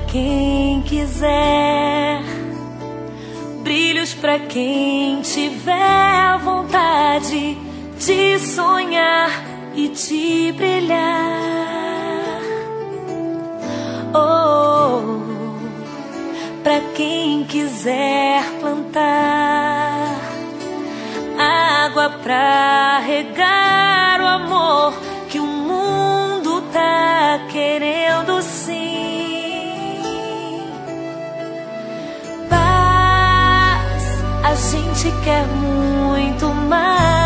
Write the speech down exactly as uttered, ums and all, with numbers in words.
quem quiser, brilhos pra quem tiver vontade de sonhar e de brilhar. Oh, pra quem quiser plantar água pra regar o amor que o mundo tá querendo sim. Paz, a gente quer muito mais.